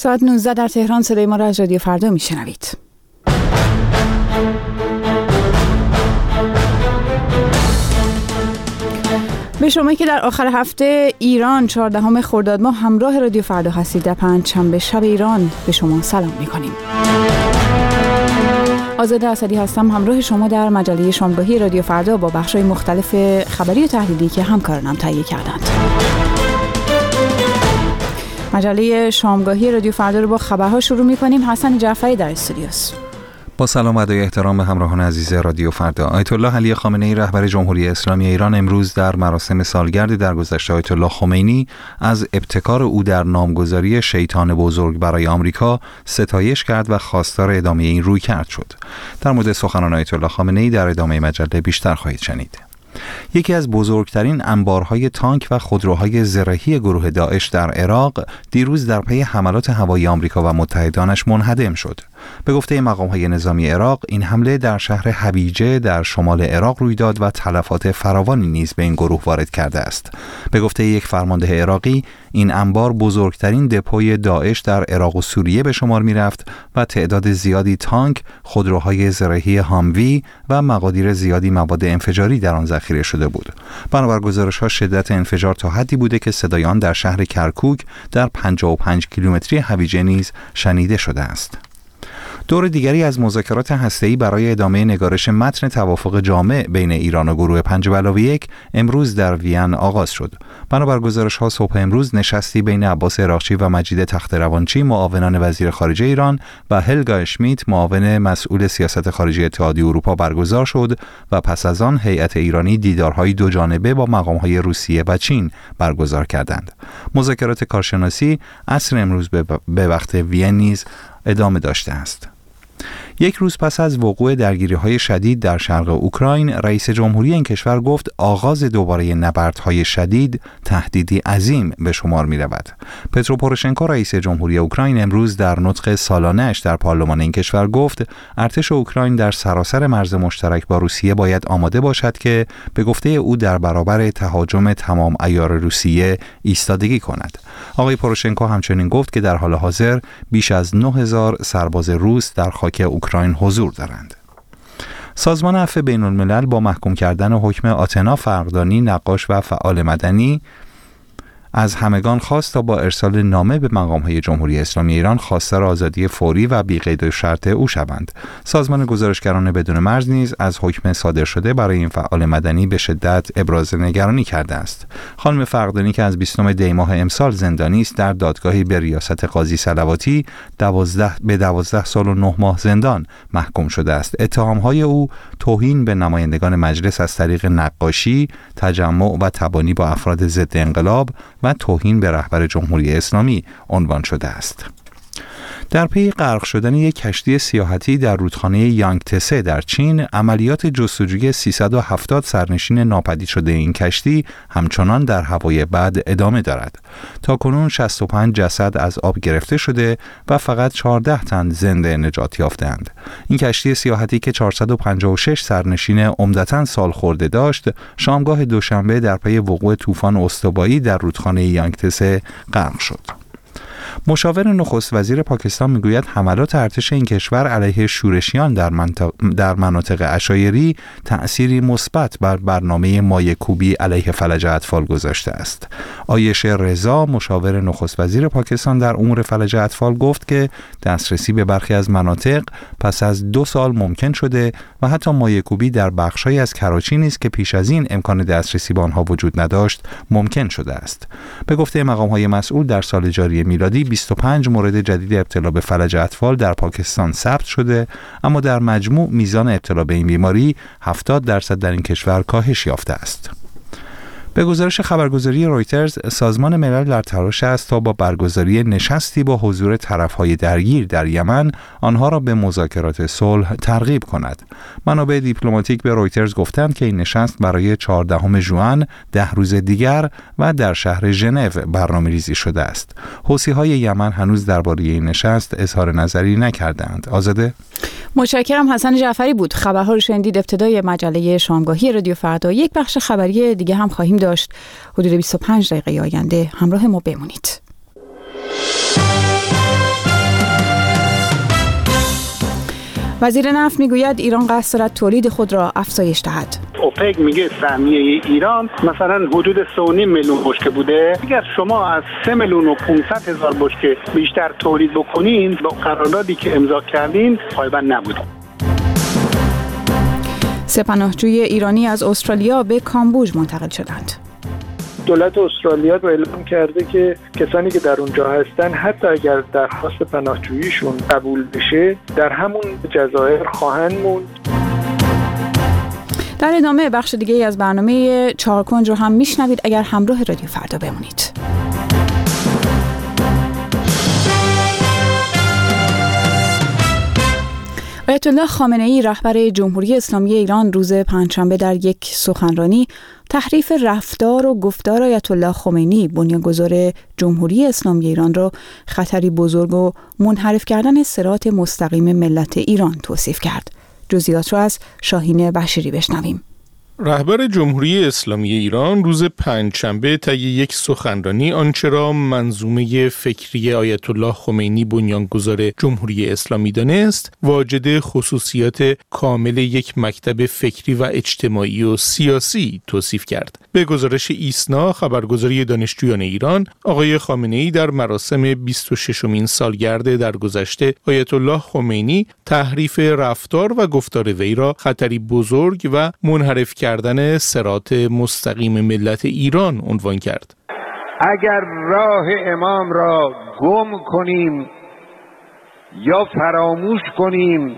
ساعت 19 در تهران. صدای ما را از رادیو فردا میشنوید. به شما که در آخر هفته ایران 14 خرداد ماه همراه رادیو فردا هستید، در پنجشنبه شب ایران به شما سلام می‌کنیم. آزاده اسدی هستم، همراه شما در مجله شامگاهی رادیو فردا با بخش‌های مختلف خبری و تحلیلی که همکارانم تهیه کردند. مجله شامگاهی رادیو فردا رو با خبرها شروع می‌کنیم. حسن جعفری در استودیوست. با سلام و ادای احترام به همراهان عزیز رادیو فردا. آیت الله علی خامنه‌ای رهبر جمهوری اسلامی ایران امروز در مراسم سالگرد درگذشت آیت الله خمینی از ابتکار او در نامگذاری شیطان بزرگ برای آمریکا ستایش کرد و خواستار ادامه این رویکرد شد. در مورد سخنان آیت الله خامنه‌ای در ادامه مجله بیشتر خواهید شنید. یکی از بزرگترین انبارهای تانک و خودروهای زرهی گروه داعش در عراق دیروز در پی حملات هوایی آمریکا و متحدانش منهدم شد. به گفته مقام‌های نظامی عراق، این حمله در شهر حویجه در شمال عراق روی داد و تلفات فراوانی نیز به این گروه وارد کرده است. به گفته یک فرمانده عراقی، این انبار بزرگترین دپوی داعش در عراق و سوریه به شمار می‌رفت و تعداد زیادی تانک، خودروهای زرهی هاموی و مقادیر زیادی مواد انفجاری در آن ذخیره شده بود. بنابر گزارش‌ها شدت انفجار تا حدی بوده که صدای آن در شهر کرکوک در 55 کیلومتری حویجه نیز شنیده شده است. دور دیگری از مذاکرات هسته‌ای برای ادامه نگارش متن توافق جامع بین ایران و گروه 5+1 امروز در وین آغاز شد. بنابر گزارش‌ها صبح امروز نشستی بین عباس عراقچی و مجید تخت‌روانچی معاونان وزیر خارجه ایران و هلگا اشمیت معاون مسئول سیاست خارجی اتحادیه اروپا برگزار شد و پس از آن هیئت ایرانی دیدارهای دوجانبه با مقام‌های روسیه و چین برگزار کردند. مذاکرات کارشناسی عصر امروز به وقت وین نیز ادامه داشته است. یک روز پس از وقوع درگیری‌های شدید در شرق اوکراین، رئیس جمهوری این کشور گفت آغاز دوباره نبردهای شدید تهدیدی عظیم به شمار می‌رود. پترو پوروشنکو رئیس جمهوری اوکراین امروز در نطق سالانه‌اش در پارلمان این کشور گفت ارتش اوکراین در سراسر مرز مشترک با روسیه باید آماده باشد که به گفته او در برابر تهاجم تمام عیار روسیه ایستادگی کند. آقای پوروشنکو همچنین گفت که در حال حاضر بیش از 9000 سرباز روس در خاک اوکراین حضور دارند. سازمان عفو بین‌الملل با محکوم کردن حکم آتنا فرقدانی، نقاش و فعال مدنی از همگان خواست تا با ارسال نامه به مقام‌های جمهوری اسلامی ایران خواستار آزادی فوری و بی‌قید و شرط او شوند. سازمان گزارشگران بدون مرز نیز از حکم صادر شده برای این فعال مدنی به شدت ابراز نگرانی کرده است. خانم فرقدانی که از 20 دی ماه امسال زندانی است، در دادگاهی به ریاست قاضی صلواتی 12 سال و 9 ماه زندان محکوم شده است. اتهام‌های او توهین به نمایندگان مجلس از طریق نقاشی، تجمع و تبانی با افراد ضد انقلاب و توهین به رهبر جمهوری اسلامی عنوان شده است. در پی غرق شدن یک کشتی سیاحتی در رودخانه یانگتسه در چین، عملیات جستجوی 370 سرنشین ناپدید شده این کشتی همچنان در هوای بد ادامه دارد. تاکنون 65 جسد از آب گرفته شده و فقط 14 تن زنده نجات یافتند. این کشتی سیاحتی که 456 سرنشین عمدتاً سالخورده داشت، شامگاه دوشنبه در پی وقوع طوفان استوایی در رودخانه یانگتسه غرق شد. مشاور نخست وزیر پاکستان میگوید حملات ارتش این کشور علیه شورشیان در مناطق عشایری تأثیری مثبت بر برنامه مایه‌کوبی علیه فلج اطفال گذاشته است. عایشه رضا مشاور نخست وزیر پاکستان در امور فلج اطفال گفت که دسترسی به برخی از مناطق پس از 2 سال ممکن شده و حتی مایه‌کوبی در بخش‌هایی از کراچی نیز که پیش از این امکان دسترسی به آنها وجود نداشت ممکن شده است. به گفته مقام‌های مسئول در سال جاری میلادی 25 مورد جدید ابتلا به فلج اطفال در پاکستان ثبت شده، اما در مجموع میزان ابتلا به این بیماری 70% در این کشور کاهش یافته است. به گزارش خبرگزاری رویترز، سازمان ملل در تلاش است تا با برگزاری نشستی با حضور طرف‌های درگیر در یمن آنها را به مذاکرات صلح ترغیب کند. منابع دیپلماتیک به رویترز گفتند که این نشست برای 14 ژوئن 10 روز دیگر و در شهر ژنو برنامه‌ریزی شده است. حوثی‌های یمن هنوز درباره این نشست اظهار نظری نکردند. آزاده؟ متشکرم. حسن جعفری بود. خبرها رو شنیدید. ابتدای مجله شامگاهی رادیو فردا. یک بخش خبری دیگه هم خواهیم داشت. حدود 25 دقیقه آینده همراه ما بمونید. وزیر نفت میگوید ایران قصد دارد تولید خود را افزایش دهد. اوپک میگه سهمیه ایران مثلا حدود 3.5 میلیون بشکه بوده. اگر شما از 3,500,000 بشکه بیشتر تولید بکنین با قراردادی که امضا کردین پایبند نبوده. 3 پناهجوی ایرانی از استرالیا به کامبوج منتقل شدند. دولت استرالیا اعلام کرده که کسانی که در اونجا هستن حتی اگر درخواست پناهجوییشون قبول بشه در همون جزایر خواهند موند. در ادامه بخش دیگه از برنامه چهارکنج رو هم میشنوید اگر همراه رادیو فردا بمونید. آیت الله خامنه ای رهبر جمهوری اسلامی ایران روز پنجشنبه در یک سخنرانی تحریف رفتار و گفتار آیت الله خمینی بنیانگذار جمهوری اسلامی ایران را خطری بزرگ و منحرف کردن صراط مستقیم ملت ایران توصیف کرد. جزئیات را از شاهین بشیری بشنویم. رهبر جمهوری اسلامی ایران روز پنجشنبه طی یک سخنرانی آنچه را منظومه فکری آیت الله خمینی بنیانگذار جمهوری اسلامی دانست، واجد خصوصیات کامل یک مکتب فکری و اجتماعی و سیاسی توصیف کرد. به گزارش ایسنا خبرگزاری دانشجویان ایران، آقای خامنه‌ای در مراسم 26مین سالگرد درگذشت آیت الله خمینی تحریف رفتار و گفتار وی را خطری بزرگ و منحرف کردن صراط مستقیم ملت ایران عنوان کرد. اگر راه امام را گم کنیم یا فراموش کنیم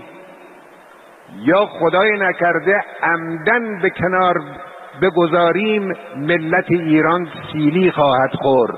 یا خدای نکرده عمدن به کنار بگذاریم، ملت ایران سیلی خواهد خورد.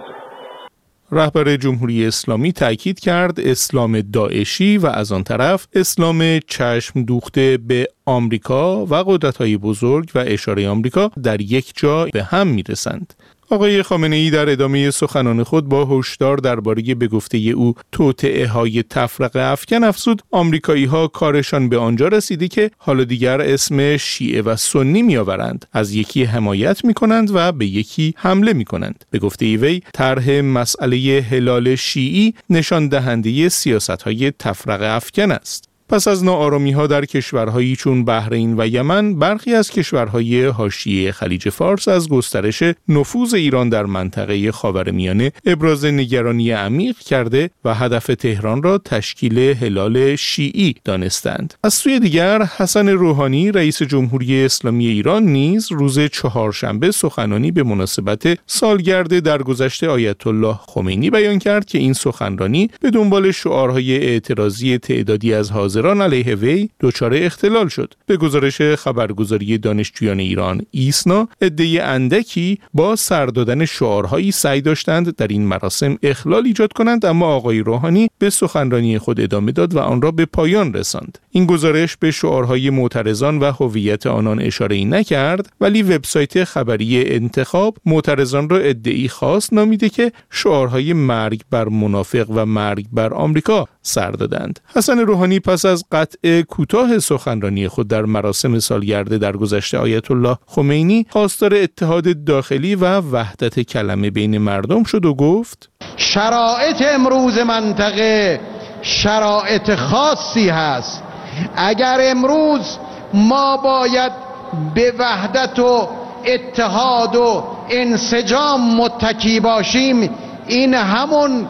رهبر جمهوری اسلامی تأکید کرد اسلام داعشی و از آن طرف اسلام چشم دوخته به آمریکا و قدرت‌های بزرگ و اشاره آمریکا در یک جا به هم میرسند. آقای خامنه‌ای در ادامه سخنان خود با هشدار درباره به گفته او توطئه‌های تفرقه افکن افزود آمریکایی‌ها کارشان به آنجا رسیده که حالا دیگر اسم شیعه و سنی می‌آورند، از یکی حمایت می‌کنند و به یکی حمله می‌کنند. به گفته وی طرح مسئله هلال شیعی نشان دهنده سیاست‌های تفرقه افکن است. پس از ناآرامی‌ها در کشورهایی چون بحرین و یمن، برخی از کشورهای حاشیه خلیج فارس از گسترش نفوذ ایران در منطقه خاورمیانه ابراز نگرانی عمیق کرده و هدف تهران را تشکیل هلال شیعی دانستند. از سوی دیگر حسن روحانی رئیس جمهوری اسلامی ایران نیز روز چهارشنبه سخنرانی به مناسبت سالگرد درگذشت آیت الله خمینی بیان کرد که این سخنرانی به دنبال شعارهای اعتراضی تعدادی از حاضران علیه وی دچار اختلال شد. به گزارش خبرگزاری دانشجویان ایران ایسنا، عده اندکی با سر دادن شعارهایی سعی داشتند در این مراسم اخلال ایجاد کنند، اما آقای روحانی به سخنرانی خود ادامه داد و آن را به پایان رساند. این گزارش به شعارهای معترضان و هویت آنان اشاره‌ای نکرد، ولی وبسایت خبری انتخاب معترضان را ادعی خاص نامیده که شعارهای مرگ بر منافق و مرگ بر آمریکا سر دادند. حسن روحانی پس از قطع کوتاه سخنرانی خود در مراسم سالگرد درگذشت آیت الله خمینی خواستار اتحاد داخلی و وحدت کلمه بین مردم شد و گفت شرایط امروز منطقه شرایط خاصی هست. اگر امروز ما باید به وحدت و اتحاد و انسجام متکی باشیم، این همون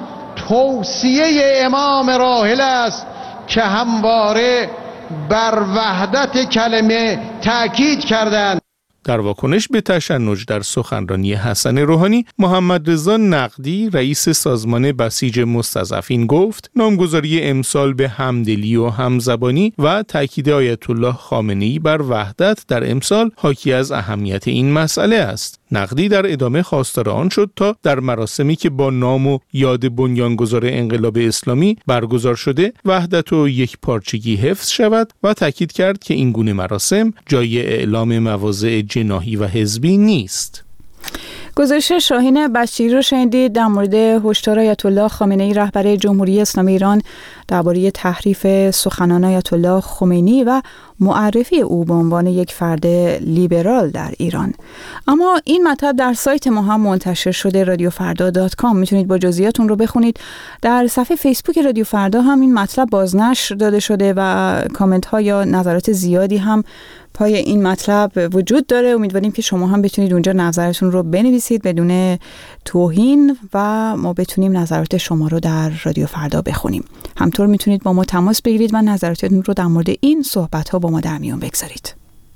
توصیه امام راحل است که همواره بر وحدت کلمه تأکید کردند. در واکنش به تشنج در سخنرانی حسن روحانی، محمد رضا نقدی رئیس سازمان بسیج مستضعفین گفت نامگذاری امسال به همدلی و همزبانی و تاکید آیت الله خامنه‌ای بر وحدت در امسال حاکی از اهمیت این مسئله است. نقدی در ادامه خواستار آن شد تا در مراسمی که با نام و یاد بنیانگذار انقلاب اسلامی برگزار شده وحدت و یک پارچگی حفظ شود و تاکید کرد که این گونه مراسم جای اعلام مواضع جناحی و حزبی نیست. گزارش شاهین بشیری رو شنیدید در مورد هشدار آیت الله خامنه‌ای رهبر جمهوری اسلامی ایران درباره تحریف سخنان آیت الله خمینی و معرفی او به عنوان یک فرد لیبرال در ایران. اما این مطلب در سایت ما هم منتشر شده، رادیوفردا.com. میتونید با جزئیاتون رو بخونید. در صفحه فیسبوک رادیو فردا هم این مطلب بازنشر داده شده و کامنت ها یا نظرات زیادی هم پای این مطلب وجود داره. امیدواریم که شما هم بتونید اونجا نظرتون رو بنویسید بدون توهین و ما بتونیم نظرات شما رو در رادیو فردا بخونیم. همطور میتونید با ما تماس بگیرید و نظراتتون رو در مورد این صحبت ها با ما در میون بگذارید.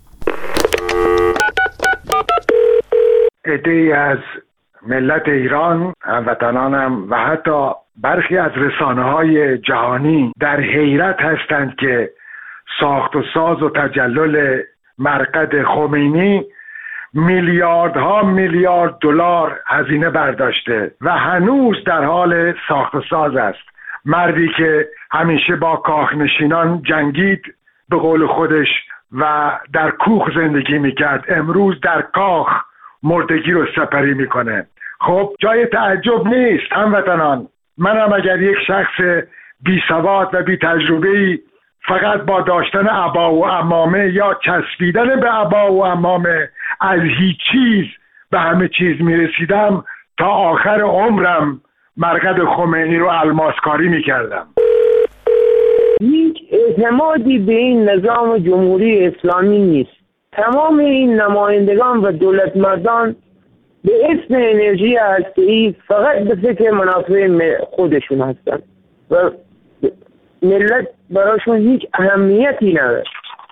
عده‌ای از ملت ایران، هموطنانم و حتی برخی از رسانه‌های جهانی در حیرت هستند که ساخت و ساز و تجلل مرقد خمینی میلیاردها میلیارد دلار هزینه برداشته و هنوز در حال ساخت و ساز است. مردی که همیشه با کاخنشینان جنگید به قول خودش و در کوخ زندگی میکرد، امروز در کاخ مردگی رو سپری میکنه. خب جای تعجب نیست هموطنان. منم اگر یک شخص بی سواد و بی تجربه‌ای فقط با داشتن عبا و عمامه یا چسبیدن به عبا و عمامه از هیچ چیز به همه چیز میرسیدم، تا آخر عمرم مرقد خمینی رو الماسکاری میکردم. هیچ اعتمادی به این نظام جمهوری اسلامی نیست. تمام این نمایندگان و دولت مردان به اسم انرژی هسته‌ای فقط به فکر منافع خودشون هستن و ملت براشون هیچ اهمیتی نداره.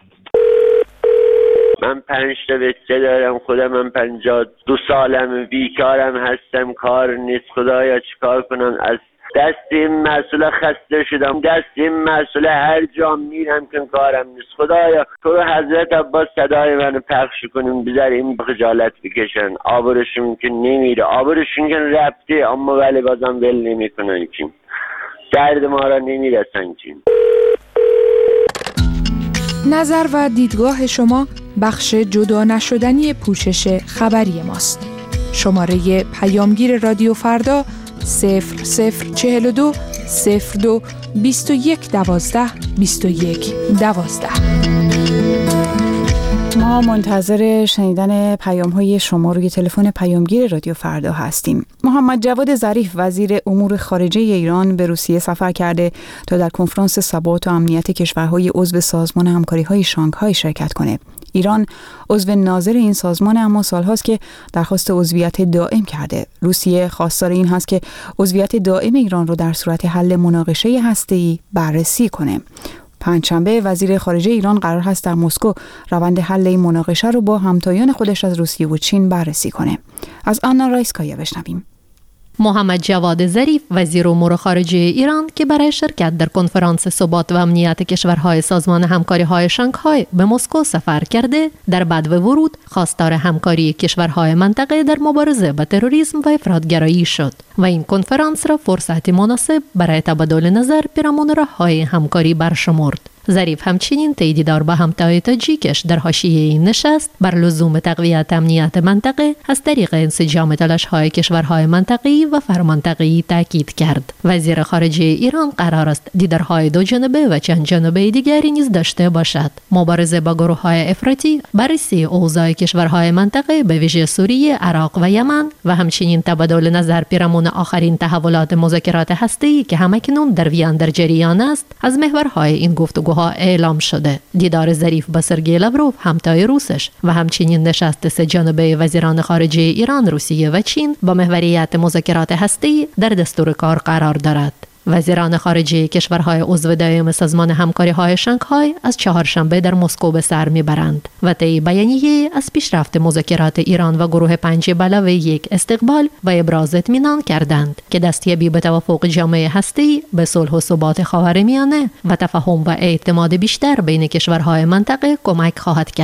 من 5 تا بچه دارم، خودم من 52 سالم، بیکارم هستم، کار نیست. خدایا چیکار کنم؟ از دست این مسئله خسته شدم، دست این مسئله هر جا میرم که کارم نیست. خدایا تو رو حضرت عباس صدای منو پخش کنیم، بذار این خجالت بکشن. آبرشون که نمیره، آبرشون که رفته، اما ولی بازم ول نمیکنن که درد ما را نمیرسن که. نظر و دیدگاه شما بخش جدا نشدنی پوشش خبری ماست. شماره پیامگیر رادیو فردا 0042 02 21 12 21 12. ما منتظر شنیدن پیام‌های شما روی تلفن پیامگیر رادیو فردا هستیم. محمد جواد ظریف وزیر امور خارجه ایران به روسیه سفر کرده تا در کنفرانس ثبات و امنیت کشورهای عضو سازمان همکاری‌های شانگهای شرکت کنه. ایران عضو ناظر این سازمان اما سالهاست که درخواست عضویت دائم کرده. روسیه خواستار این هست که عضویت دائم ایران رو در صورت حل مناقشه هسته‌ای بررسی کنه. پنجشنبه وزیر خارجه ایران قرار هست در مسکو روند حل این مناقشه رو با همتایان خودش از روسیه و چین بررسی کنه. از آنا رایسکایا بشنویم. محمد جواد ظریف وزیر امور خارجه ایران که برای شرکت در کنفرانس ثبات و امنیت کشورهای سازمان همکاری‌های شانگهای به مسکو سفر کرده، در بدو ورود خواستار همکاری کشورهای منطقه در مبارزه با تروریسم و افراطگرایی شد و این کنفرانس را فرصتی مناسب برای تبادل نظر پیرامون راه‌های همکاری برشمرد. ظریف همچنین تاییددار با همتای تاجیکش در حاشیه این نشست بر لزوم تقویت امنیت منطقه از طریق انسجام تلاش‌های کشورهای منطقه‌ای و فرمانطقه‌ای تاکید کرد. وزیر خارجه ایران قرار است دیدارهای دو جانبه و چند جانبه دیگری نیز داشته باشد. مبارزه با گروه‌های افراطی، بررسی اوضاع کشورهای منطقه به ویژه سوریه، عراق و یمن و همچنین تبادل نظر پیرامون آخرین تحولات مذاکرات هسته‌ای که همکنون در وین در جریان است، از محورهای این گفتگو اعلام شده. دیدار ظریف با سرگئی لاوروف همتای روسش و همچنین نشست سه جانبه وزیران خارجه ایران، روسیه و چین با محوریت مذاکرات هسته‌ای در دستور کار قرار دارد. وزیران خارجه کشورهای عضو دائم سازمان همکاری‌های شانگهای از چهارشنبه در مسکو به سر میبرند و طی بیانیه از پیشرفت مذاکرات ایران و گروه 5+1 استقبال و ابراز اطمینان کردند که دستیابی به توافق جامع هسته‌ای به صلح و ثبات خاورمیانه و تفاهم و اعتماد بیشتر بین کشورهای منطقه کمک خواهد کرد.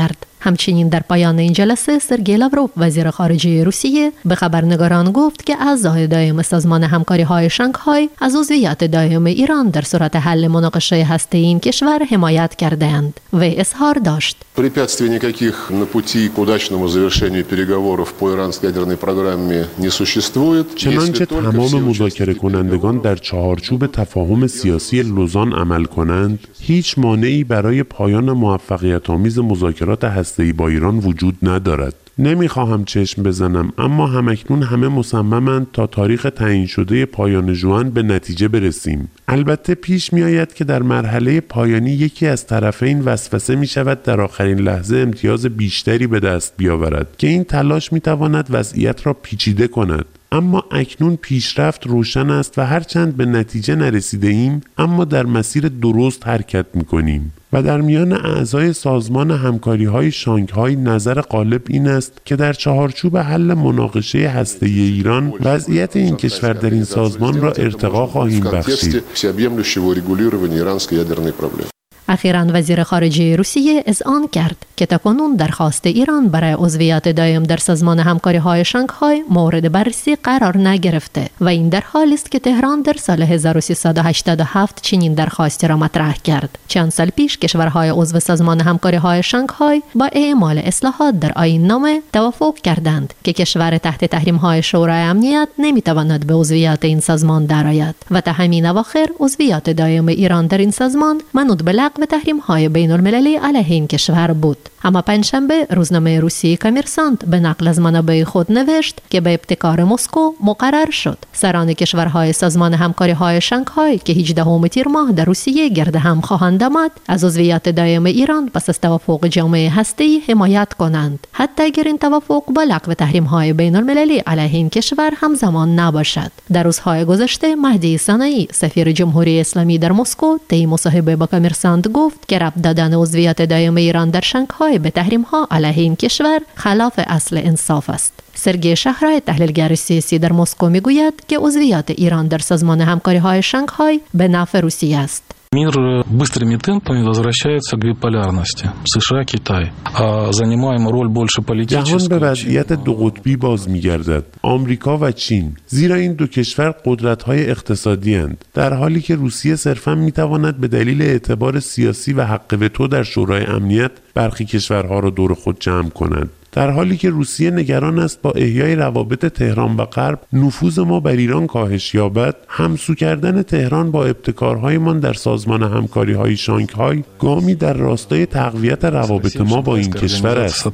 همچنین در پایان این جلسه سرگئی لاوروف وزیر خارجه روسیه به خبرنگاران گفت که اعضای دائم سازمان همکاری‌های شانگهای از عضویت دائم ایران در صورت حل مناقشه هسته‌ای این کشور حمایت کردند و اظهار داشت препятствий никаких на пути к удачному завершению переговоров по иранской ядерной программе не существует. چنانچه تمام مذاکره کنندگان در چهارچوب تفاهم سیاسی لوزان عمل کنند، هیچ مانعی برای پایان موفقیت‌آمیز مذاکرات هسته‌ای با ایران وجود ندارد. نمیخواهم چشم بزنم، اما همکنون همه مصممند تا تاریخ تعیین شده پایان ژوئن به نتیجه برسیم. البته پیش می آید که در مرحله پایانی یکی از طرفین وسوسه می شود در آخرین لحظه امتیاز بیشتری به دست بیاورد که این تلاش می تواند وضعیت را پیچیده کند. اما اکنون پیشرفت روشن است و هرچند به نتیجه نرسیده ایم، اما در مسیر درست حرکت می کنیم. و در میان اعضای سازمان همکاری‌های شانگهای نظر غالب این است که در چهارچوب حل مناقشه هسته‌ای ایران وضعیت این کشور در این سازمان را ارتقا خواهیم بخشید. اخیراً وزیر خارجه روسیه اذعان کرد که تاکنون درخواست ایران برای عضویت دائم در سازمان همکاری‌های شانگهای مورد بررسی قرار نگرفته و این در حالی است که تهران در سال 1387 چنین درخواستی را مطرح کرد. چند سال پیش کشورهای عضو سازمان همکاری‌های شانگهای با اعمال اصلاحات در آیین نامه توافق کردند که کشور تحت تحریم‌های شورای امنیت نمی‌تواند به عضویت این سازمان درآید و تا همین اواخر عضویت دائم ایران در این سازمان منوط به و تحریم‌های بین‌المللی علیه این کشور بود. اما پنجشنبه روزنامه روسی کامرسانت به نقل از منابع خود نوشت که به ابتکار مسکو مقرر شد سران کشورهای سازمان همکاری‌های شانگهای که 18 تیر ماه در روسیه گرد هم خواهند آمد از عضویت دائم ایران پس از توافق جامعه هسته‌ای حمایت کنند، حتی اگر این توافق با لغو تحریم‌های بین‌المللی علیه این کشور همزمان نباشد. در روزهای گذشته مهدی صنعی سفیر جمهوری اسلامی در مسکو طی مصاحبه با کامرسانت گفت که ربط دادن عضویت دائم ایران در شانگهای به تحریم‌ها علیه این کشور خلاف اصل انصاف است. سرگئی شهرای تحلیلگر سیاسی در مسکو میگوید که عضویت ایران در سازمان همکاری‌های شانگهای به نفع روسیه است. Мир быстрыми темпами возвращается к биполярности. США, Китай. Занимаем роль больше политическую. جهان به وضعیت دو قطبی باز می‌گردد. آمریکا و چین. زیرا این دو کشور قدرت‌های اقتصادی اند. در حالی که روسیه صرفاً می‌تواند به دلیل اعتبار سیاسی و حق وتو در شورای امنیت برخی کشورها را دور خود جمع کند. در حالی که روسیه نگران است با احیای روابط تهران و غرب نفوذ ما بر ایران کاهش یابد، همسو کردن تهران با ابتکارهایمان در سازمان همکاری‌های شانگهای گامی در راستای تقویت روابط ما با این کشور است.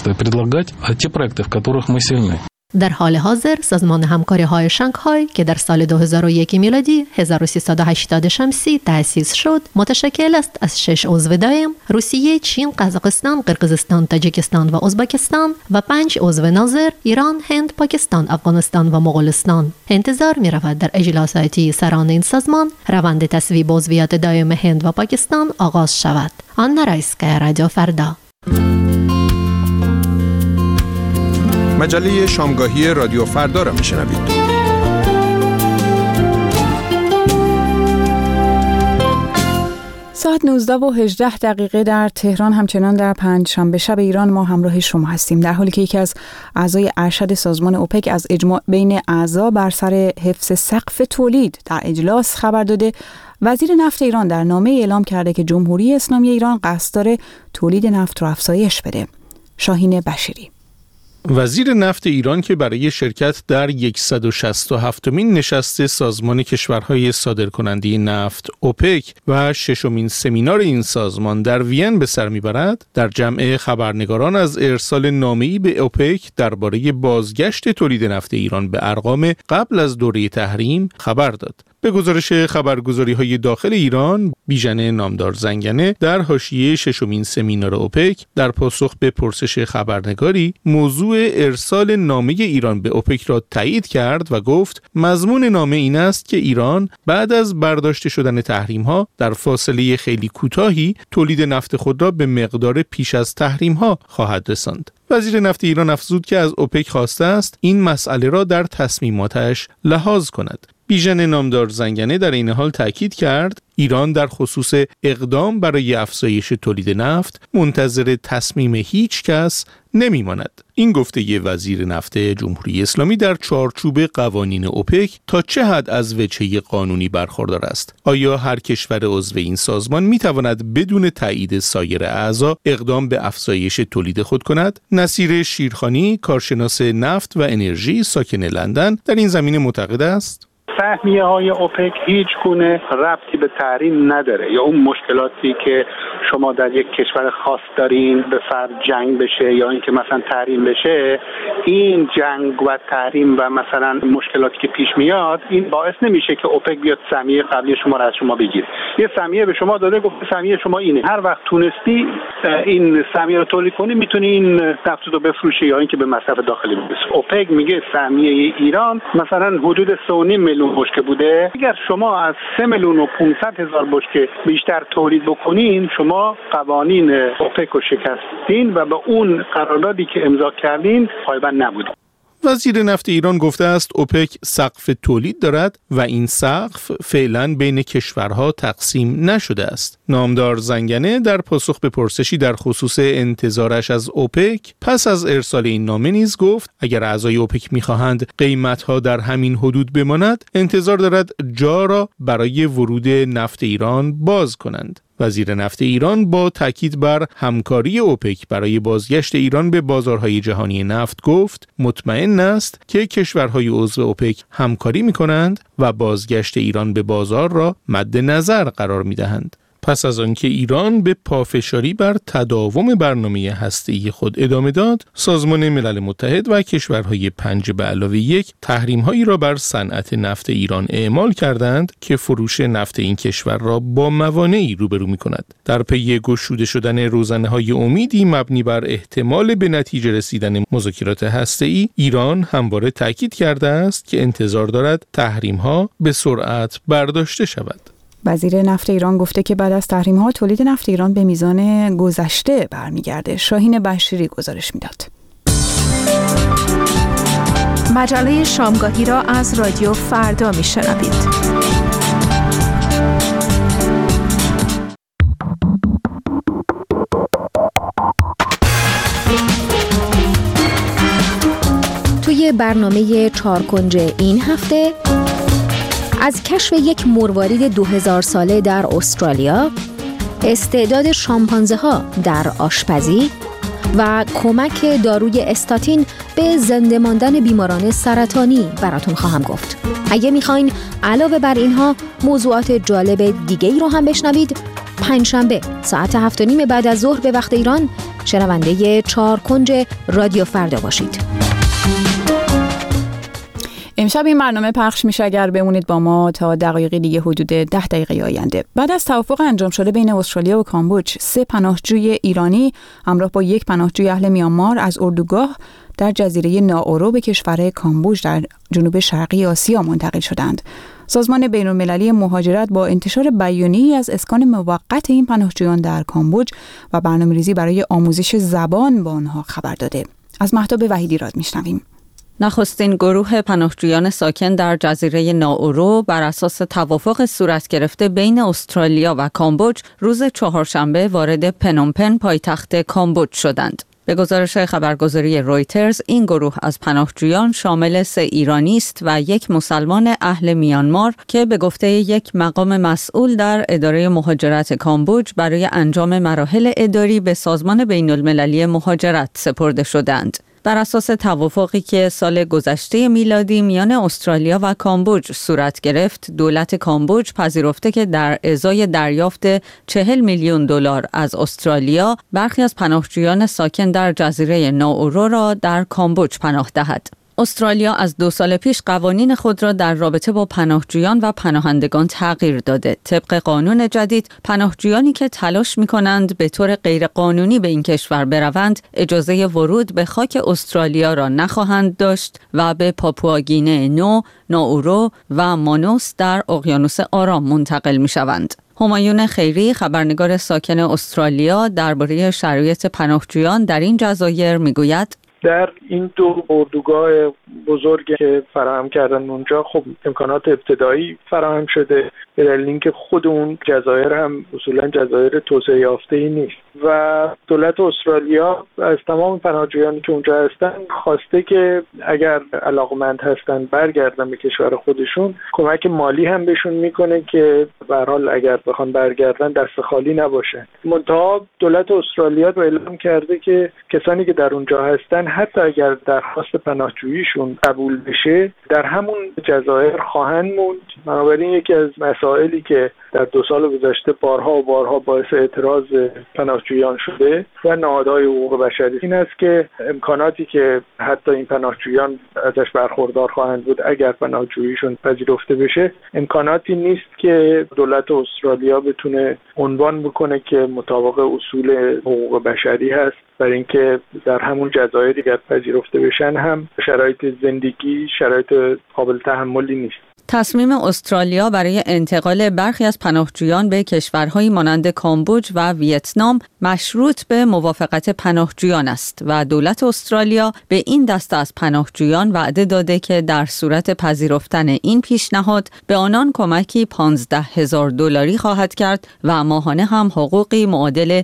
در حال حاضر سازمان همکاری‌های شانگهای که در سال 2001 میلادی 1380 شمسی تأسیس شد، متشکل است از 6 عضو دائم: روسیه، چین، قزاقستان، قرقیزستان، تاجیکستان و ازبکستان و 5 عضو ناظر: ایران، هند، پاکستان، افغانستان و مغولستان. انتظار می‌رود در اجلاساتی سران این سازمان روند تصویب عضویت دائم هند و پاکستان آغاز شود. آنا رایسکایا، رادیو فردا. مجله شامگاهی رادیو فردا را میشنوید. ساعت 19:18 در تهران، همچنان در پنجشنبه شب ایران ما همراه شما هستیم، در حالی که یکی از اعضای ارشد سازمان اوپک از اجماع بین اعضا بر سر حفظ سقف تولید در اجلاس خبر داده. وزیر نفت ایران در نامه اعلام کرده که جمهوری اسلامی ایران قصد داره تولید نفت رو افزایش بده. شاهین بشیری. وزیر نفت ایران که برای شرکت در 167مین نشست سازمان کشورهای صادرکننده نفت اوپک و 6مین سمینار این سازمان در وین به سر میبرد، در جمع خبرنگاران از ارسال نامه‌ای به اوپک درباره بازگشت تولید نفت ایران به ارقام قبل از دوره تحریم خبر داد. به گزارش خبرگزاری‌های داخل ایران، بیژن نامدار زنگنه در حاشیه 6مین سمینار اوپک در پاسخ به پرسش خبرنگاری موضوع ارسال نامه ایران به اوپک را تایید کرد و گفت مضمون نامه این است که ایران بعد از برداشته شدن تحریم‌ها در فاصله خیلی کوتاهی تولید نفت خود را به مقدار پیش از تحریم‌ها خواهد رساند. وزیر نفت ایران افزود که از اوپک خواسته است این مسئله را در تصمیماتش لحاظ کند. بیژن نامدار زنگنه در این حال تاکید کرد ایران در خصوص اقدام برای افزایش تولید نفت منتظر تصمیم هیچ کس نمیماند. این گفته وزیر نفت جمهوری اسلامی در چارچوب قوانین اوپک تا چه حد از وجهه قانونی برخوردار است؟ آیا هر کشور عضو این سازمان میتواند بدون تایید سایر اعضا اقدام به افزایش تولید خود کند؟ نصیر شیرخانی، کارشناس نفت و انرژی ساکن لندن، در این زمینه معتقد است سهمیه های اوپک هیچ گونه ربطی به تحریم نداره، یا اون مشکلاتی که شما در یک کشور خاص دارین به فرض جنگ بشه یا اینکه مثلا تحریم بشه، این جنگ و تحریم و مثلا مشکلاتی که پیش میاد این باعث نمیشه که اوپک بیاد سهمیه قبلی شما رو از شما بگیره. یه سهمیه به شما داده، گفت سهمیه شما اینه، هر وقت تونستی این سهمیه رو تولید کنی میتونی این نفت رو بفروشی یا اینکه به مصرف داخلی برسی. اوپک میگه سهمیه ایران مثلا حدود 3.5 میلیون بشکه بوده، اگر شما از 3,500,000 بشکه بیشتر تولید بکنین شما قوانین اوپک رو شکستین و به اون قراردادی که امضا کردین پایبند نبودین. وزیر نفت ایران گفته است اوپک سقف تولید دارد و این سقف فعلا بین کشورها تقسیم نشده است. نامدار زنگنه در پاسخ به پرسشی در خصوص انتظارش از اوپک پس از ارسال این نامه نیز گفت اگر اعضای اوپک می‌خواهند قیمت‌ها در همین حدود بماند، انتظار دارد جا را برای ورود نفت ایران باز کنند. وزیر نفت ایران با تاکید بر همکاری اوپک برای بازگشت ایران به بازارهای جهانی نفت گفت مطمئن است که کشورهای عضو اوپک همکاری می‌کنند و بازگشت ایران به بازار را مد نظر قرار می‌دهند. پس از آنکه ایران به پافشاری بر تداوم برنامه هسته‌ای خود ادامه داد، سازمان ملل متحد و کشورهای 5+1 تحریم‌هایی را بر صنعت نفت ایران اعمال کردند که فروش نفت این کشور را با موانعی روبرو می‌کند. در پی گشوده شدن روزنه‌های امیدی مبنی بر احتمال به نتیجه رسیدن مذاکرات هسته‌ای، ایران همواره تاکید کرده است که انتظار دارد تحریم‌ها به سرعت برداشته شود. وزیر نفت ایران گفته که بعد از تحریم‌ها تولید نفت ایران به میزان گذشته برمیگرده. شاهین بشیری گزارش میداد. مجله شامگاهی را از رادیو فردا میشنوید. توی برنامه 4 کنج این هفته از کشف یک مروارید 2000 ساله در استرالیا، استعداد شامپانزه ها در آشپزی و کمک داروی استاتین به زنده ماندن بیماران سرطانی براتون خواهم گفت. اگه میخواین علاوه بر اینها موضوعات جالب دیگه ای رو هم بشنوید، پنجشنبه ساعت 7:30 بعد از ظهر به وقت ایران شنونده 4 کنج رادیو فردا باشید. امشب این برنامه پخش میشه اگر بمونید با ما تا دقایق دیگه، حدود 10 دقیقه آینده. بعد از توافق انجام شده بین استرالیا و کامبوج، 3 پناهجوی ایرانی همراه با 1 پناهجوی اهل میانمار از اردوگاه در جزیره ناورو به کشور کامبوج در جنوب شرقی آسیا منتقل شدند. سازمان بین‌المللی مهاجرت با انتشار بیانیه‌ای از اسکان موقت این پناهجویان در کامبوج و برنامه‌ریزی برای آموزش زبان با آنها خبر داده. از مهتاب وحیدی راد میشنویم. نخستین گروه پناهجویان ساکن در جزیره ناورو بر اساس توافق صورت گرفته بین استرالیا و کامبوج روز چهارشنبه وارد پنومپن پایتخت کامبوج شدند. به گزارش خبرگزاری رویترز، این گروه از پناهجویان شامل 3 ایرانی است و 1 مسلمان اهل میانمار که به گفته یک مقام مسئول در اداره مهاجرت کامبوج برای انجام مراحل اداری به سازمان بین‌المللی مهاجرت سپرده شدند. بر اساس توافقی که سال گذشته میلادی میان استرالیا و کامبوج صورت گرفت، دولت کامبوج پذیرفته که در ازای دریافت $40 میلیون از استرالیا برخی از پناهجویان ساکن در جزیره ناورو را در کامبوج پناه دهد. استرالیا از 2 سال پیش قوانین خود را در رابطه با پناهجویان و پناهندگان تغییر داده. طبق قانون جدید، پناهجویانی که تلاش می‌کنند به طور غیرقانونی به این کشور بروند، اجازه ورود به خاک استرالیا را نخواهند داشت و به پاپوآگینه نو، ناورو و مانوس در اقیانوس آرام منتقل می‌شوند. همایون خیری، خبرنگار ساکن استرالیا، درباره شرایط پناهجویان در این جزایر می‌گوید: در این 2 اردوگاه بزرگ که فراهم کردن اونجا، خب امکانات ابتدایی فراهم شده، به دلیل اینکه خود اون جزایر هم اصولا جزایر توسعه یافته‌ای نیست و دولت استرالیا از تمام پناهجویانی که اونجا هستن خواسته که اگر علاقمند هستن برگردن به کشور خودشون، کمک مالی هم بهشون میکنه که به هر حال اگر بخوان برگردن دست خالی نباشن. منتها دولت استرالیا رو اعلام کرده که کسانی که در اونجا هستن حتی اگر درخواست پناهجوییشون قبول بشه در همون جزایر خواهند موند. بنابراین یکی از مسائلی که در 2 سال گذشته بارها و بارها باعث اعتراض پناهجویان شده و نهادهای حقوق بشری این است که امکاناتی که حتی این پناهجویان ازش برخوردار خواهند بود اگر پناهجوییشون پذیرفته بشه، امکاناتی نیست که دولت استرالیا بتونه عنوان بکنه که مطابق اصول حقوق بشری هست، برای اینکه در همون جزایر اگر پذیرفته بشن هم شرایط زندگی شرایط قابل تحملی نیست. تصمیم استرالیا برای انتقال برخی از پناهجویان به کشورهایی مانند کامبوج و ویتنام مشروط به موافقت پناهجویان است و دولت استرالیا به این دسته از پناهجویان وعده داده که در صورت پذیرفتن این پیشنهاد به آنان کمکی $15,000 خواهد کرد و ماهانه هم حقوقی معادل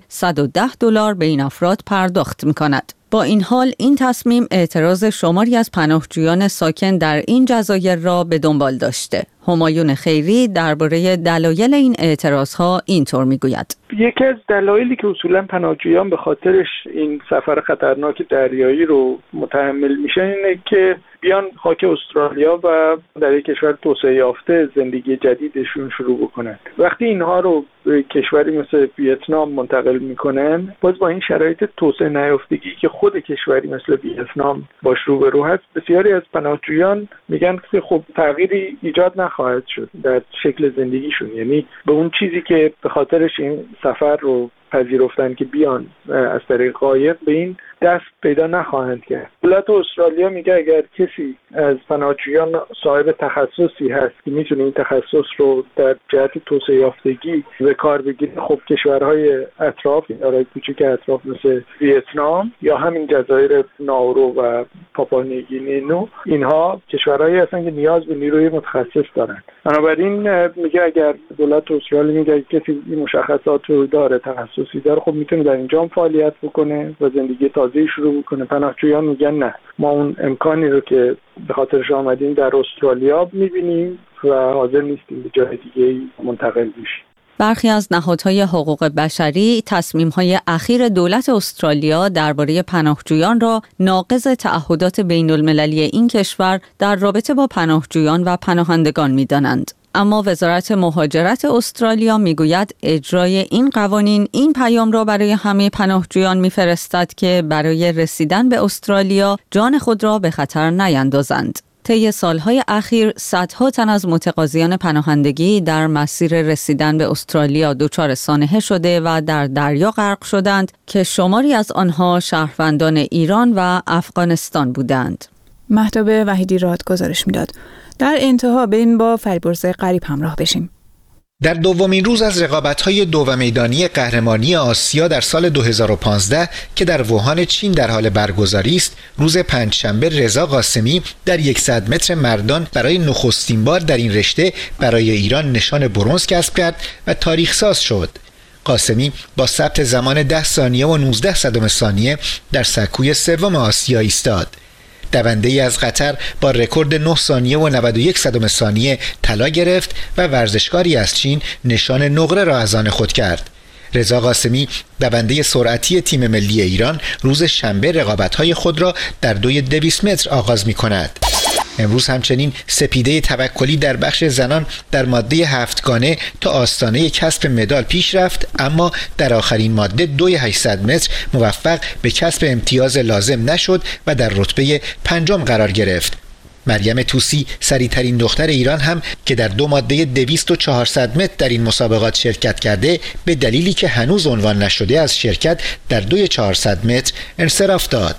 $110 به این افراد پرداخت می‌کند. با این حال این تصمیم اعتراض شماری از پناهجویان ساکن در این جزایر را به دنبال داشته. همایون خیری درباره دلایل این اعتراضها اینطور میگوید: یکی از دلایلی که اصولا پناهجویان به خاطرش این سفر خطرناک دریایی رو متحمل میشن اینه که بیان خاک استرالیا و در یک کشور توسعه یافته زندگی جدیدشون شروع بکنن. وقتی اینها رو به کشوری مثل ویتنام منتقل میکنن، باز با این شرایط توسعه نیافتگی که خود کشوری مثل ویتنام باش روبرو هست، بسیاری از پناهجویان میگن که خب تغییری ایجاد نخواهد شد در شکل زندگیشون، یعنی به اون چیزی که به خاطرش این سفر رو پذیرفتن که بیان از طریق قایق به این دست پیدا نخواهند کرد. دولت استرالیا میگه اگر کسی از پناهجویان صاحب تخصصی هست که میتونه این تخصص رو در جهت توسعه یافتگی به کار بگیره، خب کشورهای اطراف، کشورهای کوچیک اطراف مثل ویتنام یا همین جزایر ناورو و پاپوا نیوگینی، اینها کشورهایی هستن که نیاز به نیروی متخصص دارن. بنابراین میگه اگر دولت استرالیا میگه کسی این مشخصات رو داره، تخصصی داره، خب میتونه در اینجا فعالیت بکنه و زندگی تازه شروع بکنه. پناهجویان میگن نه، ما اون امکانی رو که به خاطرش آمدیم در استرالیا میبینیم و حاضر نیستیم به جای دیگه منتقل بشیم. برخی از نهادهای حقوق بشری تصمیم‌های اخیر دولت استرالیا درباره پناهجویان را ناقض تعهدات بین‌المللی این کشور در رابطه با پناهجویان و پناهندگان می‌دانند. اما وزارت مهاجرت استرالیا میگوید اجرای این قوانین این پیام را برای همه پناهجویان میفرستد که برای رسیدن به استرالیا جان خود را به خطر نیندازند. طی سالهای اخیر صدها تن از متقاضیان پناهندگی در مسیر رسیدن به استرالیا دچار سانحه شده و در دریا غرق شدند که شماری از آنها شهروندان ایران و افغانستان بودند. مهتاب وحیدی راد گزارش میداد. در انتها بریم با فریبرز غریب همراه بشیم. در دومین روز از رقابت‌های دو میدانی قهرمانی آسیا در سال 2015 که در ووهان چین در حال برگزاری است، روز پنجشنبه رضا قاسمی در 100 متر مردان برای نخستین بار در این رشته برای ایران نشان برنز کسب کرد و تاریخ ساز شد. قاسمی با ثبت زمان 10 ثانیه و 19 صدم ثانیه در سکوی سوم آسیا ایستاد. دونده‌ای از قطر با رکورد 9 ثانیه و 91 صدم ثانیه طلا گرفت و ورزشکاری از چین نشان نقره را از آن خود کرد. رضا قاسمی دونده سرعتی تیم ملی ایران روز شنبه رقابت‌های خود را در دوی 200 متر آغاز می‌کند. امروز همچنین سپیده توکلی در بخش زنان در ماده 7گانه تا آستانه کسب مدال پیش رفت، اما در آخرین ماده دوی 800 متر موفق به کسب امتیاز لازم نشد و در رتبه 5 قرار گرفت. مریم طوسی سریع‌ترین دختر ایران هم که در 2 ماده 200 و 400 متر در این مسابقات شرکت کرده، به دلیلی که هنوز عنوان نشده از شرکت در دوی 400 متر انصراف داد.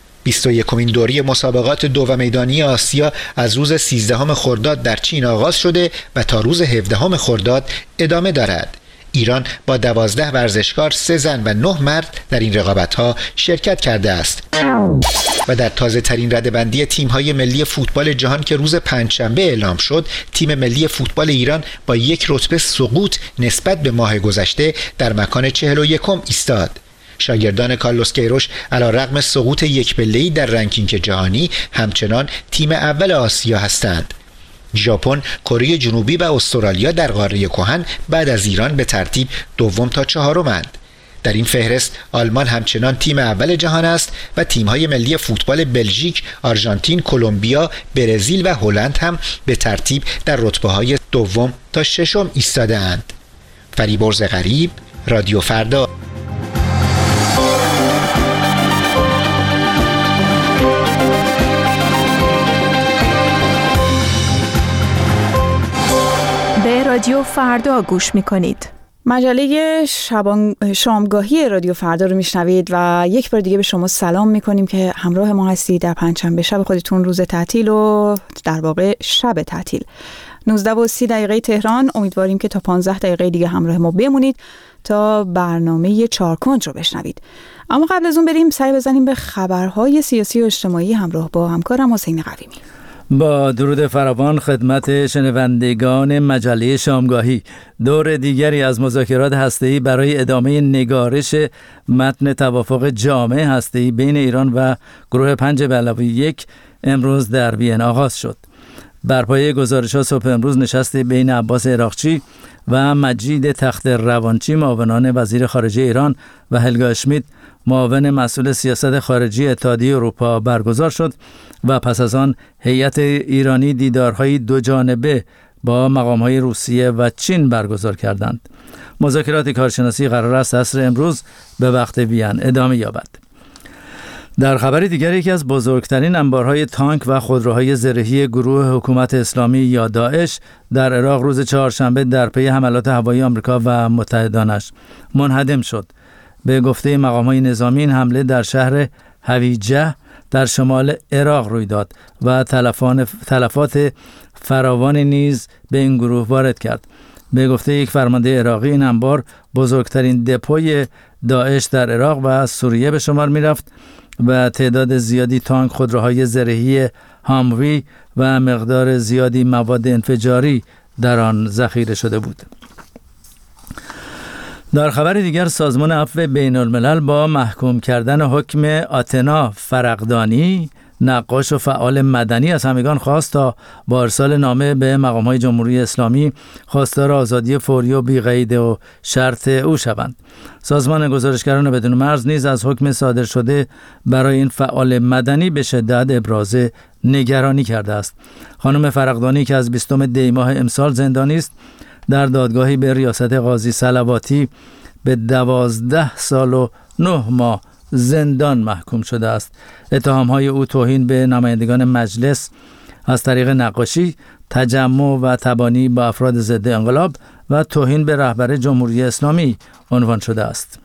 21مین دوره مسابقات دو میدانی آسیا از روز 13 خرداد در چین آغاز شده و تا روز 17 خرداد ادامه دارد. ایران با 12 ورزشکار، 3 زن و 9 مرد در این رقابت‌ها شرکت کرده است. و در تازه ترین رده‌بندی تیم‌های ملی فوتبال جهان که روز پنجشنبه اعلام شد، تیم ملی فوتبال ایران با 1 رتبه سقوط نسبت به ماه گذشته در مکان 41م ایستاد. شاگردان کارلوس کیروش علیرغم سقوط 1 پله‌ای در رنکینگ جهانی همچنان تیم اول آسیا هستند. ژاپن، کره جنوبی و استرالیا در قاره کهن بعد از ایران به ترتیب دوم تا چهارمند. در این فهرست آلمان همچنان تیم اول جهان است و تیم‌های ملی فوتبال بلژیک، آرژانتین، کلمبیا، برزیل و هلند هم به ترتیب در رتبه‌های دوم تا ششم ایستاده‌اند. فریبرز غریب، رادیو فردا. به رادیو فردا گوش می‌کنید. مجله شامگاهی رادیو فردا رو میشنوید و یک بار دیگه به شما سلام میکنیم که همراه ما هستید در پنجشنبه شب خودتون، روز تعطیل و در واقع شب تعطیل. 19:30 تهران. امیدواریم که تا 15 دقیقه دیگه همراه ما بمونید تا برنامه چارکنج رو بشنوید. اما قبل از اون بریم سری بزنیم به خبرهای سیاسی و اجتماعی همراه با همکارم حسین قویمی. با درود فراوان خدمت شنوندگان مجله شامگاهی. دور دیگری از مذاکرات هسته‌ای برای ادامه نگارش متن توافق جامع هسته‌ای بین ایران و گروه 5+1 امروز در وین آغاز شد. بر پایه گزارش‌ها صبح امروز نشستی بین عباس عراقچی و مجید تخت روانچی، معاونان وزیر خارجه ایران، و هلگا اشمیت، معاون مسئول سیاست خارجی اتحادیه اروپا برگزار شد و پس از آن هیئت ایرانی دیدارهای دو جانبه با مقام‌های روسیه و چین برگزار کردند. مذاکرات کارشناسی قرار است عصر امروز به وقت وین ادامه یابد. در خبر دیگر، یکی از بزرگترین انبارهای تانک و خودروهای زرهی گروه حکومت اسلامی یا داعش در عراق روز چهارشنبه در پی حملات هوایی آمریکا و متحدانش منهدم شد. به گفته مقام‌های نظامی این حمله در شهر هویجه در شمال عراق روی داد و تلفات فراوانی نیز به این گروه وارد کرد. به گفته یک فرمانده عراقی این انبار بزرگترین دپوی داعش در عراق و سوریه به شمار می‌رفت و تعداد زیادی تانک، خودروهای زرهی هاموی و مقدار زیادی مواد انفجاری در آن ذخیره شده بود. در خبر دیگر، سازمان عفو بین الملل با محکوم کردن حکم آتنا فرقدانی، نقاش و فعال مدنی، از همگان خواست تا با ارسال نامه به مقام‌های جمهوری اسلامی خواستار آزادی فوری و بی‌قید و شرط او شوند. سازمان گزارشگران بدون مرز نیز از حکم صادر شده برای این فعال مدنی به شدت ابراز نگرانی کرده است. خانم فرقدانی که از 20 دی ماه امسال زندانی است، در دادگاهی به ریاست قاضی صلواتی به 12 سال و 9 ماه زندان محکوم شده است. اتهام‌های او توهین به نمایندگان مجلس از طریق نقاشی، تجمع و تبانی با افراد ضد انقلاب و توهین به رهبر جمهوری اسلامی عنوان شده است.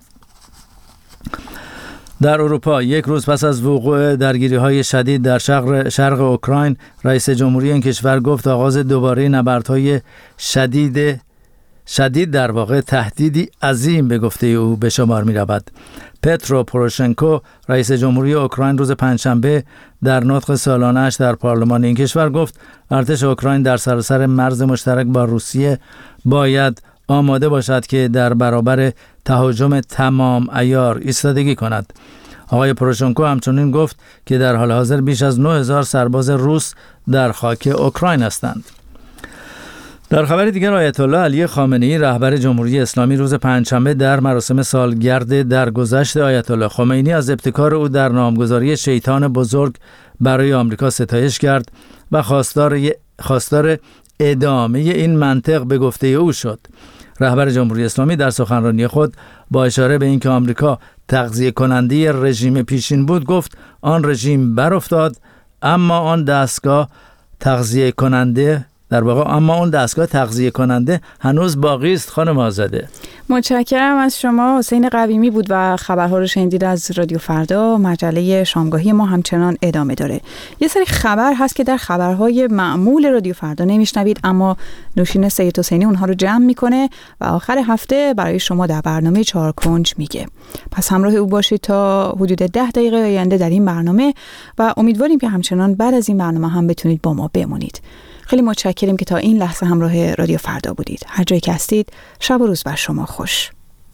در اروپا، یک روز پس از وقوع درگیری‌های شدید در شرق اوکراین، رئیس جمهوری این کشور گفت آغاز دوباره نبردهای شدید در واقع تهدیدی عظیم به گفته او به شمار می‌رود. پترو پوروشنکو، رئیس جمهوری اوکراین، روز پنجشنبه در نطق سالانه‌اش در پارلمان این کشور گفت ارتش اوکراین در سراسر مرز مشترک با روسیه باید آماده باشد که در برابر تهاجم تمام عیار ایستادگی کند. آقای پوروشنکو همچنین گفت که در حال حاضر بیش از 9000 سرباز روس در خاک اوکراین هستند. در خبر دیگر، آیت الله علی خامنه‌ای، رهبر جمهوری اسلامی، روز پنجشنبه در مراسم سالگرد درگذشت آیت الله خمینی از ابتکار او در نامگذاری شیطان بزرگ برای آمریکا ستایش کرد و خواستار ادامه این منطق به گفته او شد. رهبر جمهوری اسلامی در سخنرانی خود با اشاره به اینکه آمریکا تغذیه کننده رژیم پیشین بود گفت آن رژیم برافتاد، اما اون دستگاه تغذیه کننده هنوز باقی است. خانم آزاده. متشکرم از شما. حسین قویمی بود و خبرها رو شنیدید از رادیو فردا. مجله شامگاهی ما همچنان ادامه داره. یه سری خبر هست که در خبرهای معمول رادیو فردا نمیشنوید، اما نوشین سید حسینی اونها رو جمع میکنه و آخر هفته برای شما در برنامه چهارکنج میگه. پس همراه او باشید تا حدود 10 دقیقه آینده در این برنامه و امیدواریم که همچنان بعد از این برنامه هم بتونید با ما بمونید. خیلی متشکریم که تا این لحظه همراه رادیو فردا بودید. هر جایی که هستید شب و روز بر شما خوش.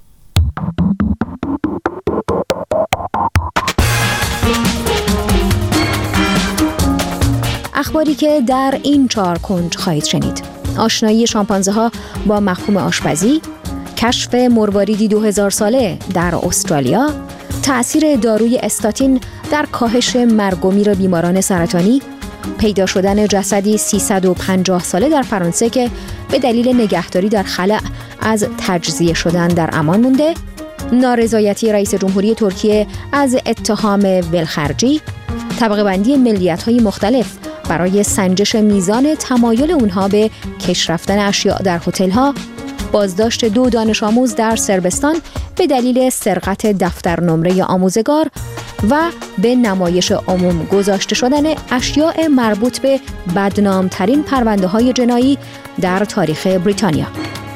اخباری که در این چهارکنج خواهید شنید: آشنایی شامپانزه ها با مفهوم آشپزی، کشف مرواریدی 2000 ساله در استرالیا، تأثیر داروی استاتین در کاهش مرگ و میر بیماران سرطانی، پیدا شدن جسدی 350 ساله در فرانسه که به دلیل نگهداری در خلأ از تجزیه شدن در امان مونده، نارضایتی رئیس جمهوری ترکیه از اتهام ولخرجی، طبقه بندی ملیت‌های مختلف برای سنجش میزان تمایل اونها به کش رفتن اشیاء در هتل‌ها، بازداشت 2 دانش آموز در صربستان به دلیل سرقت دفتر نمره آموزگار و به نمایش عموم گذاشته شدن اشیاء مربوط به بدنامترین پرونده‌های جنایی در تاریخ بریتانیا.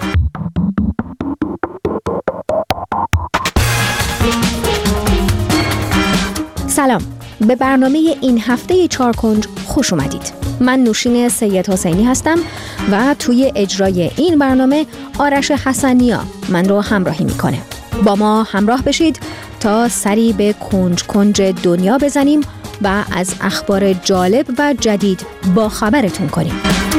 سلام، به برنامه این هفته چهارکنج خوش اومدید. من نوشین سید حسینی هستم و توی اجرای این برنامه آرش حسنیا من رو همراهی میکنه. با ما همراه بشید تا سری به کنج کنج دنیا بزنیم و از اخبار جالب و جدید با خبرتون کنیم.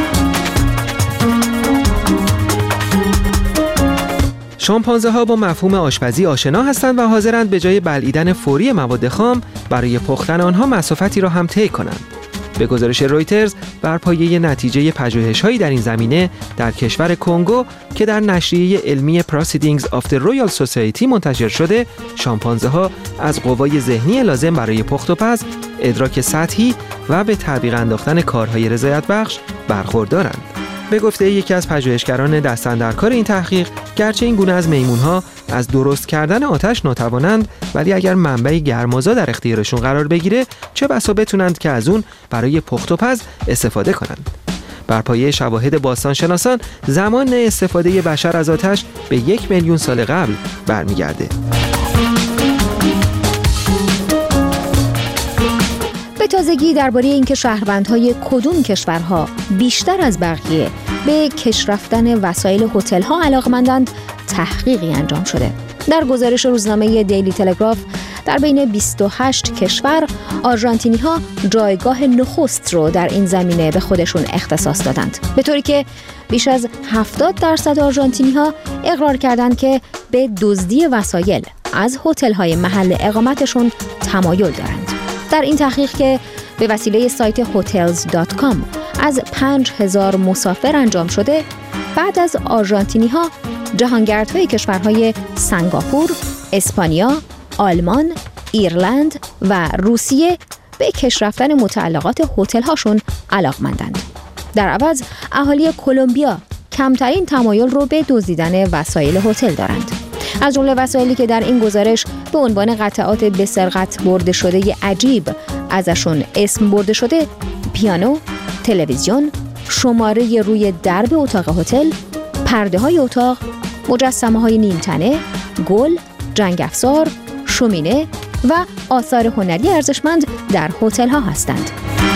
شامپانزه ها با مفهوم آشپزی آشنا هستند و حاضرند به جای بلعیدن فوری مواد خام برای پختن آنها مسافتی را هم طی کنند. به گزارش رویترز بر پایه نتیجه پژوهش‌هایی در این زمینه در کشور کنگو که در نشریه علمی Proceedings of the Royal Society منتشر شده، شامپانزه ها از قوای ذهنی لازم برای پخت و پز، ادراک سطحی و به تعویق انداختن کارهای رضایت بخش برخوردارند. به گفته یکی از پژوهشگران دست‌اندرکار این تحقیق، گرچه این گونه از میمون‌ها از درست کردن آتش ناتوانند، ولی اگر منبع گرمازا در اختیارشون قرار بگیره، چه بسا بتونند که از اون برای پخت و پز استفاده کنند. بر پایه شواهد باستانشناسان، زمان استفاده بشر از آتش به 1 میلیون سال قبل برمیگرده. به تازگی درباره اینکه شهروندهای کدوم کشورها بیشتر از بقیه به کش رفتن وسایل هتل‌ها علاقمندند تحقیقی انجام شده. در گزارش روزنامه دیلی تلگراف، در بین 28 کشور آرژانتینی‌ها جایگاه نخست رو در این زمینه به خودشون اختصاص دادند، به طوری که بیش از 70% آرژانتینی‌ها اقرار کردند که به دزدی وسایل از هتل‌های محل اقامتشون تمایل دارند. در این تحقیق که به وسیله سایت hotels.com از 5000 مسافر انجام شده، بعد از آرژانتینی‌ها جهانگردهای کشورهای سنگاپور، اسپانیا، آلمان، ایرلند و روسیه به کش رفتن متعلقات هتل‌هاشون علاقمندند. در عوض اهالی کلمبیا کمترین تمایل رو به دزدیدن وسایل هتل دارند. از جمله وسایلی که در این گزارش به عنوان قطعات به سرقت برده شده عجیب ازشون اسم برده شده، پیانو، تلویزیون، شماره روی درب اتاق هتل، پرده‌های اتاق، مجسمه‌های نیمتنه، گل، جنگ افزار، شومینه و آثار هنری ارزشمند در هتل‌ها هستند.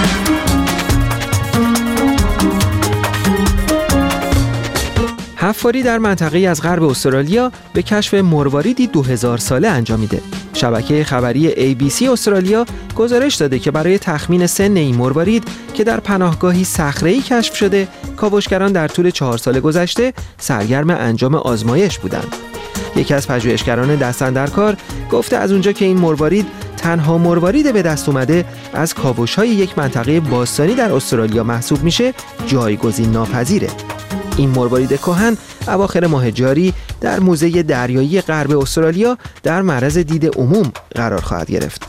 حفاری در منطقه از غرب استرالیا به کشف مرواریدی 2000 ساله انجامیده. شبکه خبری ABC استرالیا گزارش داده که برای تخمین سن این مروارید که در پناهگاهی صخره‌ای کشف شده، کاوشگران در طول 4 سال گذشته سرگرم انجام آزمایش بودند. یکی از پژوهشگران دست‌اندرکار گفته از اونجا که این مروارید تنها مروارید به دست اومده از کاوش‌های یک منطقه باستانی در استرالیا محسوب میشه، جایگزین ناپذیره. این مروارید کهن اواخر ماه جاری در موزه دریایی غرب استرالیا در معرض دید عموم قرار خواهد گرفت.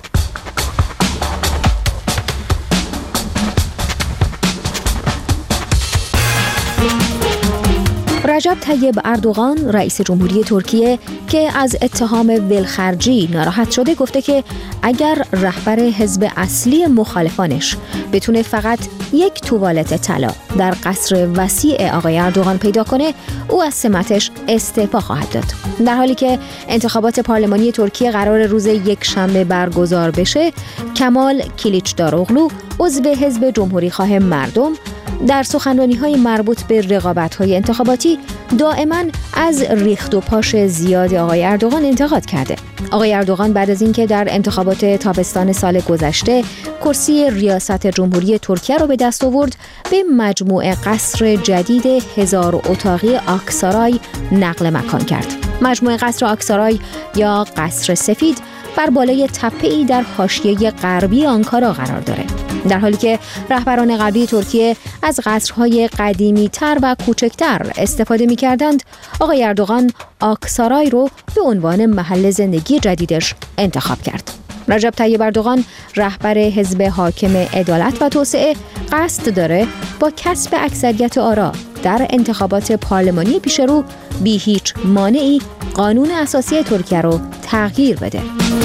رجب طیب اردوغان رئیس جمهوری ترکیه که از اتهام ولخرجی ناراحت شده گفته که اگر رهبر حزب اصلی مخالفانش بتونه فقط یک توالت طلا در قصر وسیع آقای اردوغان پیدا کنه، او از سمتش استعفا خواهد داد. در حالی که انتخابات پارلمانی ترکیه قرار روز یکشنبه برگزار بشه، کمال کلیچداروغلو عضو حزب جمهوریخواه مردم در سخنرانی‌های مربوط به رقابت‌های انتخاباتی دائما از ریخت و پاش زیاد آقای اردوغان انتقاد کرده. آقای اردوغان بعد از اینکه در انتخابات تابستان سال گذشته کرسی ریاست جمهوری ترکیه رو به دست آورد، به مجموعه قصر جدید 1000 اتاقی آکسارای نقل مکان کرد. مجموعه قصر آکسارای یا قصر سفید بر بالای تپه‌ای در حاشیه غربی آنکارا قرار داره. در حالی که رهبران غربی ترکیه از قصرهای قدیمی‌تر و کوچکتر استفاده می‌کردند، آقای اردوغان آکسارای رو به عنوان محل زندگی جدیدش انتخاب کرد. رجب طیب اردوغان رهبر حزب حاکم عدالت و توسعه قصد داره با کسب اکثریت آرا در انتخابات پارلمانی پیش رو بی هیچ مانعی قانون اساسی ترکیه رو تغییر بده.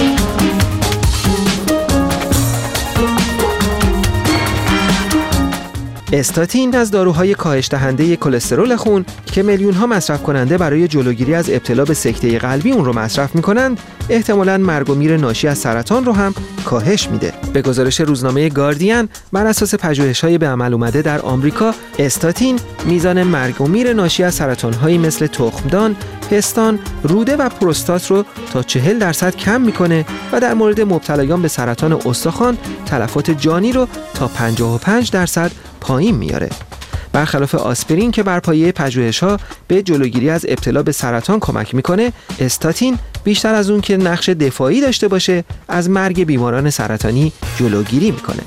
استاتین از داروهای کاهش دهنده کلسترول خون که میلیون‌ها مصرف کننده برای جلوگیری از ابتلا به سکته قلبی اون رو مصرف می‌کنند، احتمالاً مرگ و میر ناشی از سرطان رو هم کاهش میده. به گزارش روزنامه گاردین، بر اساس پژوهش‌های به عمل اومده در آمریکا، استاتین میزان مرگ و میر ناشی از سرطان‌هایی مثل تخمدان، پستان، روده و پروستات رو تا 40% کم میکنه و در مورد مبتلایان به سرطان استخوان تلفات جانی رو تا 55% پایین میاره. برخلاف آسپرین که بر پایه پژوهش‌ها به جلوگیری از ابتلا به سرطان کمک میکنه، استاتین بیشتر از اون که نقش دفاعی داشته باشه، از مرگ بیماران سرطانی جلوگیری میکنه.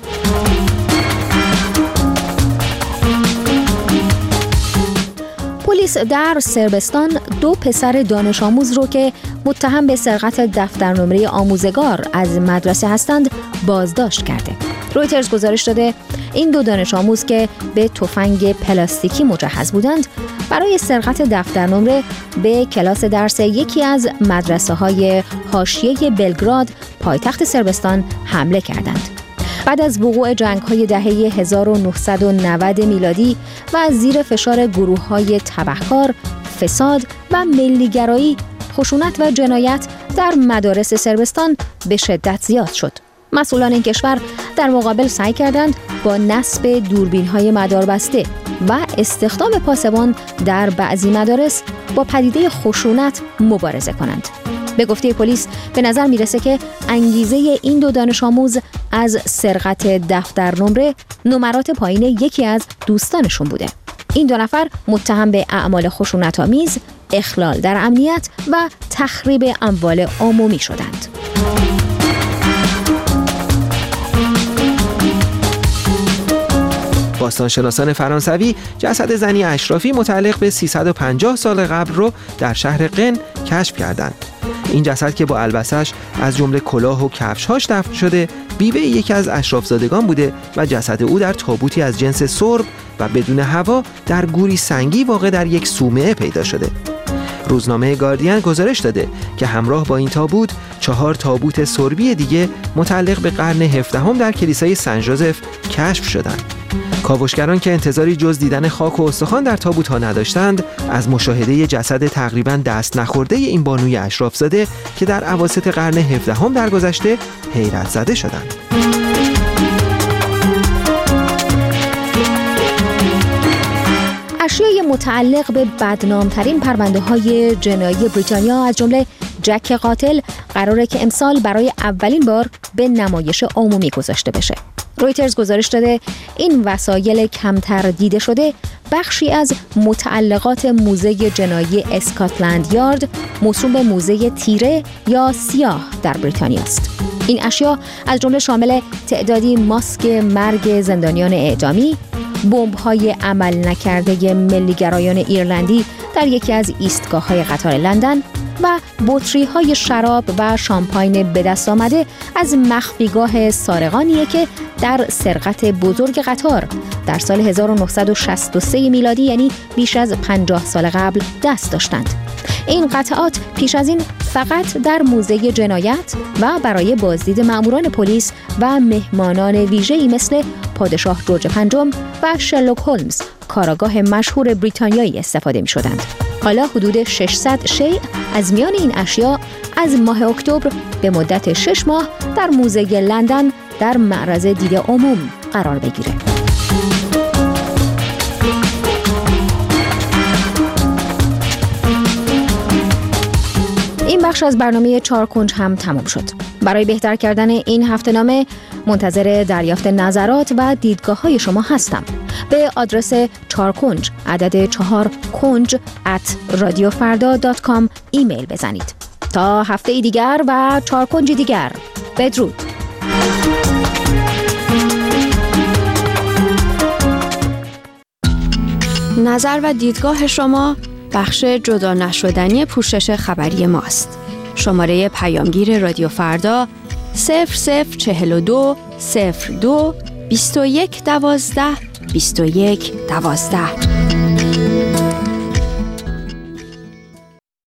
پلیس در صربستان 2 پسر دانش آموز رو که متهم به سرقت دفتر نمره آموزگار از مدرسه هستند بازداشت کرده. رویترز گزارش داده این 2 دانش آموز که به تفنگ پلاستیکی مجهز بودند، برای سرقت دفتر نمره به کلاس درس یکی از مدرسه‌های حاشیه بلگراد پایتخت صربستان حمله کردند. بعد از وقوع جنگ‌های دهه 1990 میلادی و از زیر فشار گروه‌های تبهکار، فساد و ملی‌گرایی، خشونت و جنایت در مدارس صربستان به شدت زیاد شد. مسئولان این کشور در مقابل سعی کردند با نصب دوربین‌های مداربسته و استخدام پاسبان در بعضی مدارس با پدیده خشونت مبارزه کنند. به گفته پلیس به نظر میرسه که انگیزه این 2 دانش آموز از سرقت دفتر نمره نمرات پایین یکی از دوستانشون بوده. این 2 نفر متهم به اعمال خشونت‌آمیز، اخلال در امنیت و تخریب اموال عمومی شدند. باستانشناسان فرانسوی جسد زنی اشرافی متعلق به 350 سال قبل رو در شهر قن کشف کردند. این جسد که با البسش از جمله کلاه و کفش‌هاش دفن شده، بیوه یکی از اشرافزادگان بوده و جسد او در تابوتی از جنس سرب و بدون هوا در گوری سنگی واقع در یک صومعه پیدا شده. روزنامه گاردین گزارش داده که همراه با این تابوت 4 تابوت سربی دیگه متعلق به قرن 17 در کلیسای سن ژوزف کشف شدند. کاوشگران که انتظاری جز دیدن خاک و استخوان در تابوت‌ها نداشتند، از مشاهده جسد تقریباً دست نخورده این بانوی اشرافزاده که در اواسط قرن 17 درگذشته حیرت زده شدند. اشیای متعلق به بدنامترین پرونده‌های جنایی بریتانیا از جمله جک قاتل قراره که امسال برای اولین بار به نمایش عمومی گذاشته بشه. رویترز گزارش داده این وسایل کمتر دیده شده بخشی از متعلقات موزه جنایی اسکاتلند یارد موسوم به موزه تیره یا سیاه در بریتانیا است. این اشیا از جمله شامل تعدادی ماسک مرگ زندانیان اعدامی، بمب‌های عمل نکرده ملی‌گرایان ایرلندی در یکی از ایستگاه‌های قطار لندن و بطری‌های شراب و شامپاین به دست آمده از مخفیگاه سارقانیه که در سرقت بزرگ قطار در سال 1963 میلادی، یعنی بیش از 50 سال قبل، دست داشتند. این قطعات پیش از این فقط در موزه جنایت و برای بازدید مأموران پلیس و مهمانان ویژه‌ای مثل پادشاه جورج پنجم و شرلوک هولمز، کاراگاه مشهور بریتانیایی، استفاده می‌شدند. حالا حدود 600 شیء از میان این اشیا از ماه اکتبر به مدت 6 ماه در موزه لندن در معرض دید عموم قرار بگیره. این بخش از برنامه 4 کنج هم تمام شد. برای بهتر کردن این هفته‌نامه منتظر دریافت نظرات و دیدگاه‌های شما هستم. به آدرس 4 کنج عدد 4 کنج @radiofarda.com ایمیل بزنید. تا هفته دیگر و 4 کنج دیگر، بدرود. نظر و دیدگاه شما بخش جدا نشدنی پوشش خبری ماست. شماره پیامگیر رادیو فردا 0042 02 21 12 21 12.